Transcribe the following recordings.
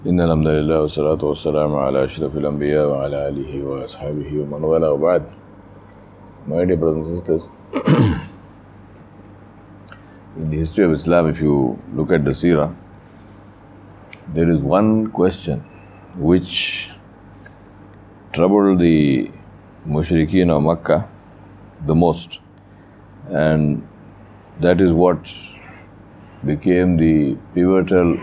إن الحمد لله والصلاة والسلام على أشرف الأنبياء وعلى آله وأصحابه ومن والاه وبعد. My dear brothers and sisters, in the history of Islam, if you look at the Seerah, there is one question which troubled the Mushrikeen of Makkah the most, and that is what became the pivotal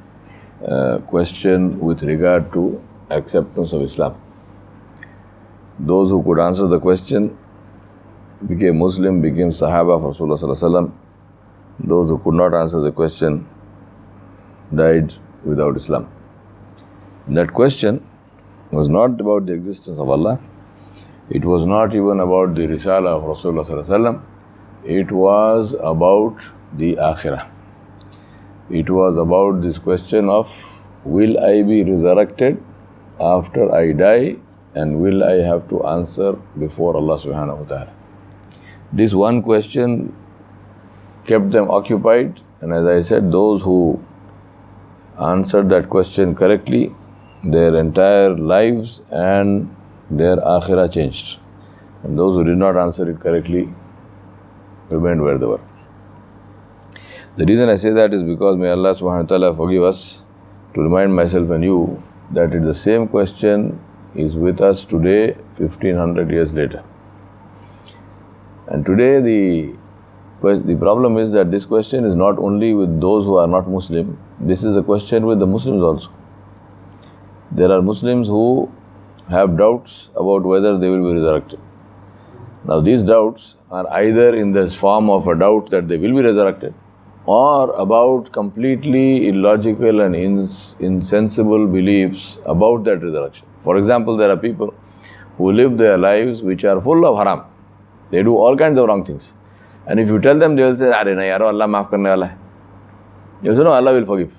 question with regard to acceptance of Islam. Those who could answer the question became Muslim, became Sahaba of Rasulullah Sallallahu Alaihi Wasallam. Those who could not answer the question died without Islam. That question was not about the existence of Allah. It was not even about the Risala of Rasulullah Sallallahu Alaihi Wasallam. It was about the Akhirah. It was about this question of, will I be resurrected after I die, and will I have to answer before Allah subhanahu wa ta'ala? This one question kept them occupied, and as I said, those who answered that question correctly, their entire lives and their akhirah changed. And those who did not answer it correctly remained where they were. The reason I say that is because may Allah subhanahu wa ta'ala forgive us, to remind myself and you that the same question is with us today, 1500 years later. And today the problem is that this question is not only with those who are not Muslim, this is a question with the Muslims also. There are Muslims who have doubts about whether they will be resurrected. Now these doubts are either in the form of a doubt that they will be resurrected, or about completely illogical and insensible beliefs about that resurrection. For example, there are people who live their lives which are full of haram. They do all kinds of wrong things. And if you tell them, they will say, "Arey nahi yaro, Allah maaf karne wala hai." You say, "No, Allah will forgive."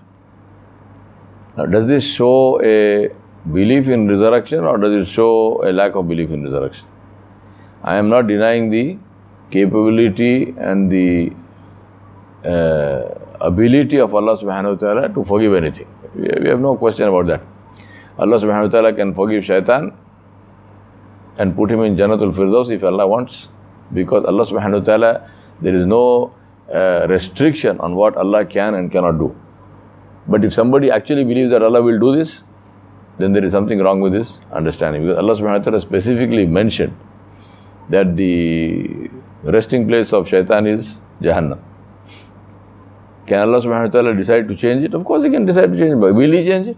Now, does this show a belief in resurrection, or does it show a lack of belief in resurrection? I am not denying the capability and the ability of Allah subhanahu wa ta'ala to forgive anything. We have no question about that. Allah subhanahu wa ta'ala can forgive shaitan and put him in Jannatul Firdaus if Allah wants, because Allah subhanahu wa ta'ala, there is no restriction on what Allah can and cannot do. But if somebody actually believes that Allah will do this, then there is something wrong with this understanding, because Allah subhanahu wa ta'ala specifically mentioned that the resting place of shaitan is Jahannam. Can Allah subhanahu wa ta'ala decide to change it? Of course He can decide to change it, but will He change it?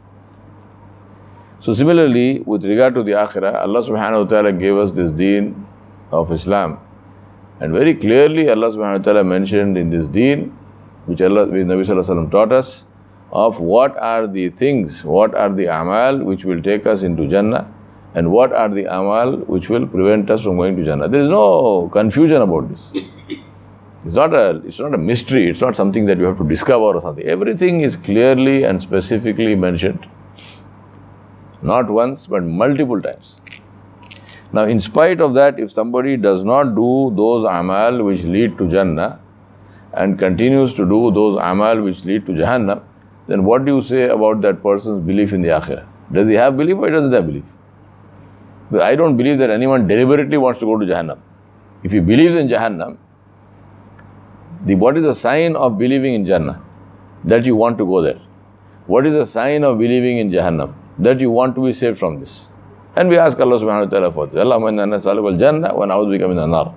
So similarly, with regard to the Akhirah, Allah subhanahu wa ta'ala gave us this deen of Islam. And very clearly Allah subhanahu wa ta'ala mentioned in this deen, which Nabi sallallahu alaihi wasallam taught us, of what are the things, what are the amal which will take us into Jannah, and what are the amal which will prevent us from going to Jannah. There is no confusion about this. It's not a mystery. It's not something that you have to discover or something. Everything is clearly and specifically mentioned. Not once, but multiple times. Now, in spite of that, if somebody does not do those amal which lead to Jannah and continues to do those amal which lead to Jahannam, then what do you say about that person's belief in the Akhirah? Does he have belief or he doesn't have belief? Because I don't believe that anyone deliberately wants to go to Jahannam. If he believes in Jahannam, what is the sign of believing in Jannah? That you want to go there. What is the sign of believing in Jahannam? That you want to be saved from this. And we ask Allah subhanahu wa ta'ala for this. Allahumma inna nas'aluka al-jannah wa na'udhu bika min an-nar.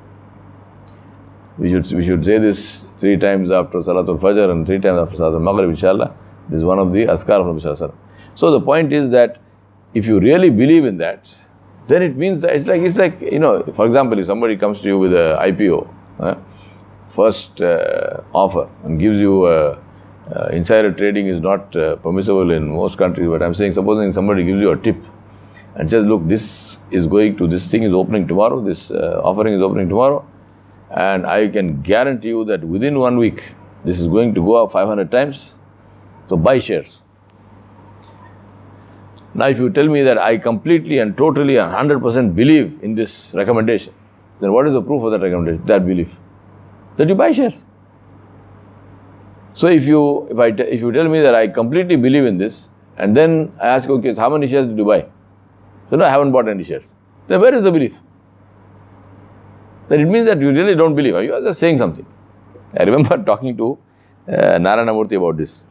We should say this 3 times after Salatul Fajr and 3 times after Salatul Maghrib, inshallah. This is one of the azkar of Nabi sallallahu alaihi wasallam. So the point is that if you really believe in that, then it means that it's like, for example, if somebody comes to you with a IPO, first offer, and gives you insider trading is not permissible in most countries, but I'm saying, supposing somebody gives you a tip and says, look, this thing is opening tomorrow, this offering is opening tomorrow, and I can guarantee you that within 1 week this is going to go up 500 times, so buy shares. Now if you tell me that I completely and totally 100% believe in this recommendation, then what is the proof of that recommendation, that belief? That you buy shares. So if you tell me that I completely believe in this, and then I ask, okay, so how many shares did you buy? So no, I haven't bought any shares. Then where is the belief? Then it means that you really don't believe. You are just saying something. I remember talking to Narayana Murthy about this,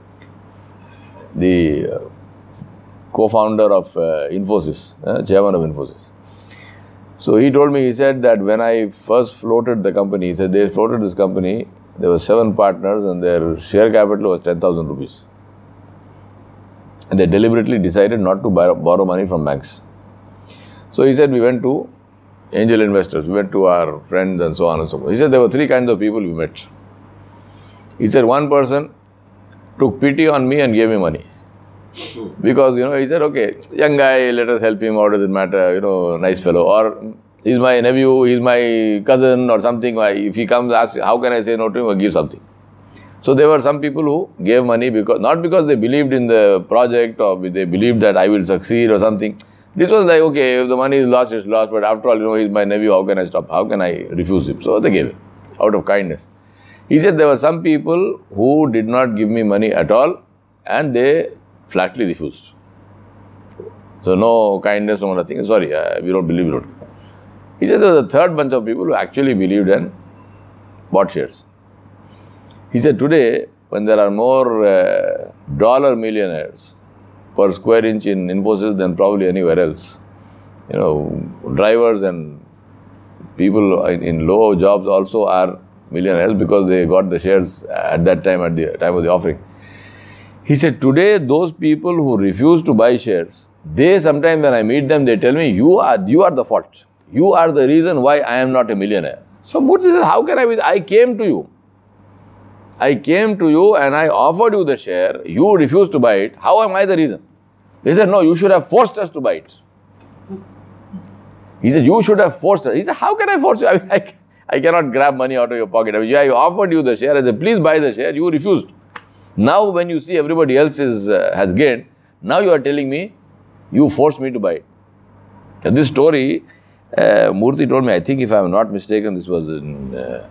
the co-founder of Infosys, chairman of Infosys. So he told me, he said that when I first floated the company, he said they floated this company, there were 7 partners and their share capital was 10,000 rupees. And they deliberately decided not to borrow money from banks. So he said we went to angel investors, we went to our friends and so on and so forth. He said there were 3 kinds of people we met. He said one person took pity on me and gave me money. Because, he said, okay, young guy, let us help him, what does it matter, nice fellow. Or he's my nephew, he's my cousin or something. If he comes, ask, how can I say no to him or give something? So there were some people who gave money not because they believed in the project or they believed that I will succeed or something. This was like, okay, if the money is lost, it's lost. But after all, he's my nephew, how can I stop? How can I refuse him? So they gave it out of kindness. He said there were some people who did not give me money at all and they flatly refused. So no kindness, no nothing. Sorry, we don't believe it. He said there was a third bunch of people who actually believed and bought shares. He said today, when there are more dollar millionaires per square inch in Infosys than probably anywhere else, drivers and people in low jobs also are millionaires because they got the shares at that time, at the time of the offering. He said, today those people who refuse to buy shares, they sometimes when I meet them, they tell me, you are the fault. You are the reason why I am not a millionaire. So Murthy says, how can I be? I came to you. I came to you and I offered you the share. You refused to buy it. How am I the reason? They said, no, you should have forced us to buy it. He said, you should have forced us. He said, how can I force you? I cannot grab money out of your pocket. I offered you the share. I said, please buy the share. You refused. Now when you see everybody else has gained, now you are telling me, you forced me to buy it. And this story, Murthy told me, I think if I am not mistaken, this was in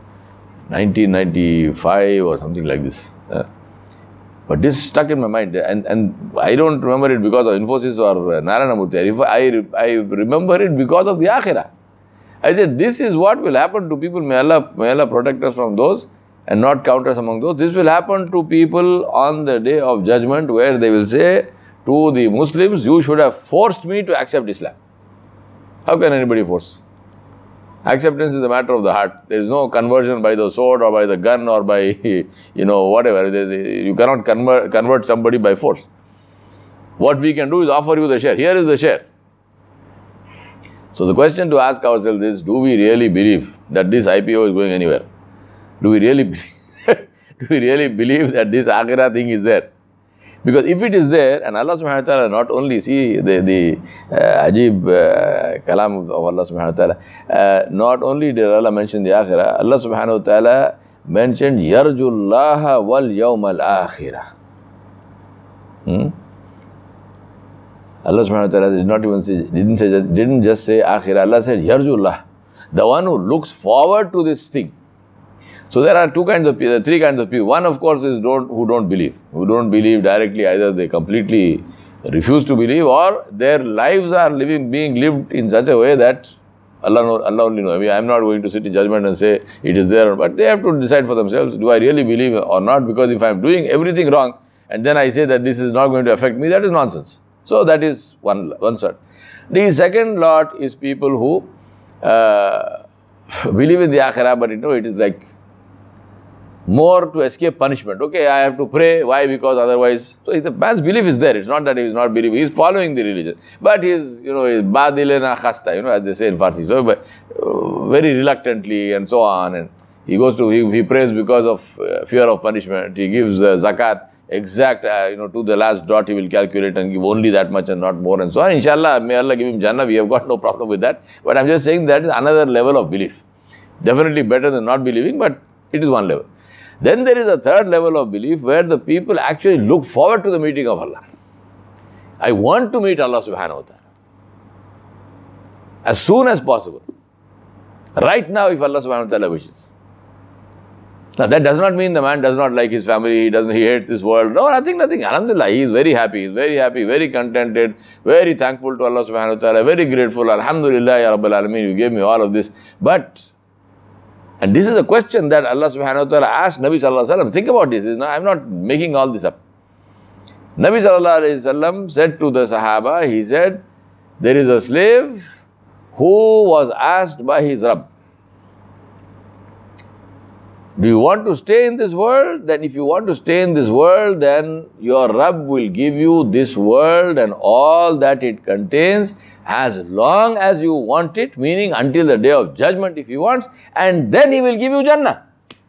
1995 or something like this. But this stuck in my mind, and I don't remember it because of Infosys or Narayana Murthy. I remember it because of the Akhirah. I said, this is what will happen to people. May Allah protect us from those and not count us among those. This will happen to people on the day of judgment where they will say to the Muslims, you should have forced me to accept Islam. How can anybody force? Acceptance is a matter of the heart. There is no conversion by the sword or by the gun or by, whatever. You cannot convert somebody by force. What we can do is offer you the share. Here is the share. So the question to ask ourselves is, do we really believe that this IPO is going anywhere? Do we really believe that this Akhirah thing is there? Because if it is there, and Allah subhanahu wa ta'ala not only, see the Ajib kalam of Allah subhanahu wa ta'ala, not only did Allah mention the Akhirah, Allah subhanahu wa ta'ala mentioned Yarjullaha wal yawmal akhirah. Allah subhanahu wa ta'ala did not even say, didn't just say Akhirah. Allah said Yarjullah, the one who looks forward to this thing. So there are 3 kinds of people. One, of course, is who don't believe. Who don't believe directly. Either they completely refuse to believe, or their lives are being lived in such a way that Allah only knows. I am not going to sit in judgment and say it is there, but they have to decide for themselves, do I really believe or not? Because if I am doing everything wrong and then I say that this is not going to affect me, that is nonsense. So that is one sort. The second lot is people who believe in the Akhirah, but it is like more to escape punishment. Okay, I have to pray. Why? Because otherwise, so the man's belief is there. It's not that he is not believing. He is following the religion, but he is, is badilena khasta, as they say in Farsi. So very reluctantly and so on. And he goes to he prays because of fear of punishment. He gives zakat exact, to the last dot. He will calculate and give only that much and not more and so on. Inshallah, may Allah give him Jannah. We have got no problem with that. But I'm just saying that is another level of belief. Definitely better than not believing, but it is one level. Then there is a third level of belief where the people actually look forward to the meeting of Allah. I want to meet Allah subhanahu wa ta'ala as soon as possible. Right now, if Allah subhanahu wa ta'ala wishes. Now that does not mean the man does not like his family, he hates this world. No, nothing. Alhamdulillah, he is very happy, very contented, very thankful to Allah subhanahu wa ta'ala, very grateful. Alhamdulillah, Ya Rabbil Alameen, you gave me all of this. But, and this is a question that Allah subhanahu wa ta'ala asked Nabi sallallahu alayhi wa sallam. Think about this. I'm not making all this up. Nabi sallallahu alayhi wa sallam said to the Sahaba, he said, there is a slave who was asked by his Rabb, do you want to stay in this world? Then if you want to stay in this world, then your Rabb will give you this world and all that it contains as long as you want it, meaning until the day of judgment if he wants, and then he will give you Jannah.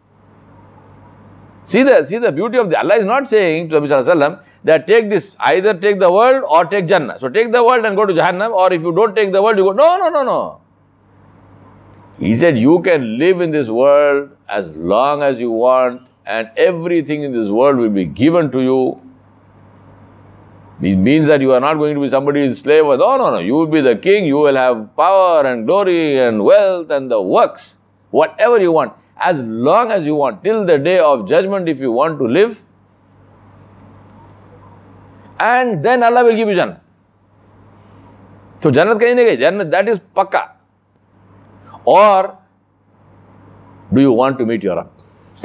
See the beauty of the Allah is not saying to Nabi sallallahu alayhi wa sallam that take this, either take the world or take Jannah. So take the world and go to Jahannam, or if you don't take the world, you go, no. He said you can live in this world as long as you want, and everything in this world will be given to you. It means that you are not going to be somebody's slave. No. You will be the king. You will have power and glory and wealth and the works, whatever you want, as long as you want, till the day of judgment if you want to live. And then Allah will give you Jannah. So Jannat kahin nahi gayi. Jannat, that is pakka. Or do you want to meet your Rabb?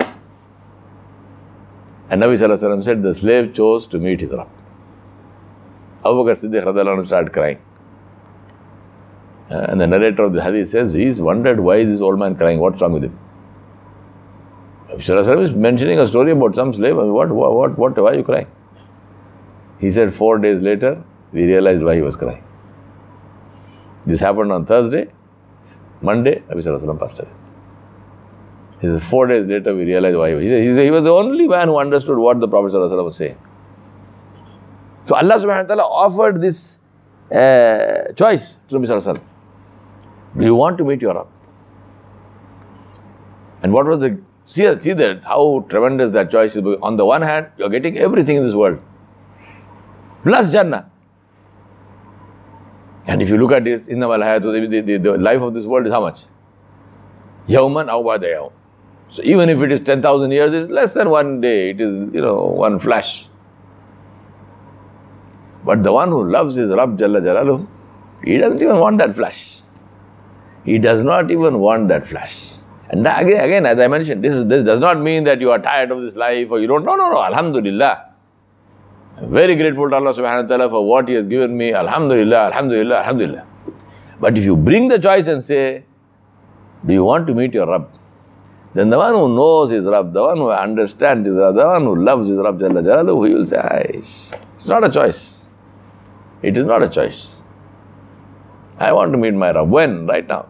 And Nabi sallallahu alayhi wa sallam said the slave chose to meet his Rabb. Abu Bakr Siddiq radhiyallahu anhu started crying. And the narrator of the hadith says, he's wondered why is this old man crying, what's wrong with him? Nabi sallallahu alayhi wa sallam is mentioning a story about some slave. Why are you crying? He said 4 days later, we realized why he was crying. This happened on Thursday. Monday, Nabi sallallahu alayhi wa sallam passed away. He said 4 days later, we realized why he said he was the only man who understood what the Prophet sallallahu alayhi wa sallam was saying. So Allah subhanahu wa ta'ala offered this choice to Nabi sallallahu alayhi wa sallam. Do you want to meet your Rabb? And what was the... See that how tremendous that choice is. On the one hand, you are getting everything in this world, plus Jannah. And if you look at this, the life of this world is how much? Yawman aw ba'da yawm. So even if it is 10,000 years, it's less than one day. It is, one flash. But the one who loves his Rabb Jalla Jalaluhu, he doesn't even want that flash. He does not even want that flash. And again, as I mentioned, this does not mean that you are tired of this life or you don't. No. Alhamdulillah. I'm very grateful to Allah subhanahu wa ta'ala for what He has given me. Alhamdulillah. But if you bring the choice and say, do you want to meet your Rabb? Then the one who knows his Rabb, the one who understands his Rabb, the one who loves his Rabb Jalla Jalaluhu, he will say, it's not a choice. It is not a choice. I want to meet my Rabb. When? Right now.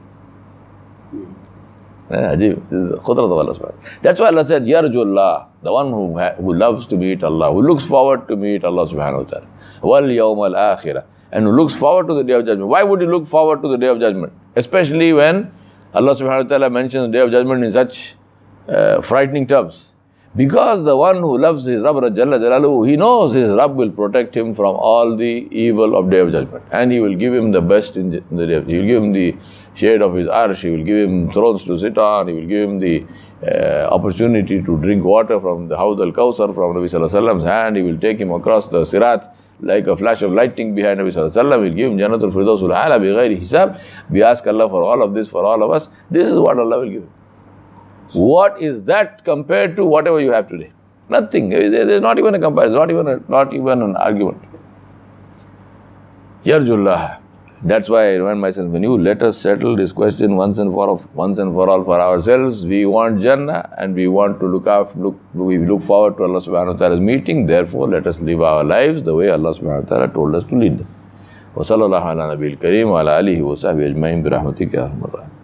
Ajib. This is the khudrat of Allah subhanahu wa ta'ala. That's why Allah said, Yarjullah, the one who loves to meet Allah, who looks forward to meet Allah subhanahu wa ta'ala. Wal yawm al-akhirah. And who looks forward to the day of judgment. Why would you look forward to the day of judgment? Especially when Allah subhanahu wa ta'ala mentions the day of judgment in such frightening terms. Because the one who loves his Rabb Jalla Jalaluhu, he knows his Rabb will protect him from all the evil of day of judgment. And He will give him the best in the day of judgment. He will give him the shade of His arsh, He will give him thrones to sit on, He will give him the opportunity to drink water from the Hawd al-Kawthar from Nabi sallallahu alayhi wa sallam's hand. He will take him across the Sirat like a flash of lightning behind Nabi sallallahu alayhi wa sallam. He will give him Jannatul Firdausul A'la bi ghairi hisab. We ask Allah for all of this for all of us. This is what Allah will give. What is that compared to whatever you have today? Nothing. There is not even a comparison, not even an argument. Yarjullah. That's why I remind myself, when you let us settle this question once and for all for ourselves, we want Jannah and we want to we look forward to Allah subhanahu wa ta'ala's meeting. Therefore, let us live our lives the way Allah subhanahu wa ta'ala told us to lead them. Wa sallallahu ala nabiyil kareem wa ala alihi wa sahbihi ajma'in bi rahmatika ya arhamar rahimin.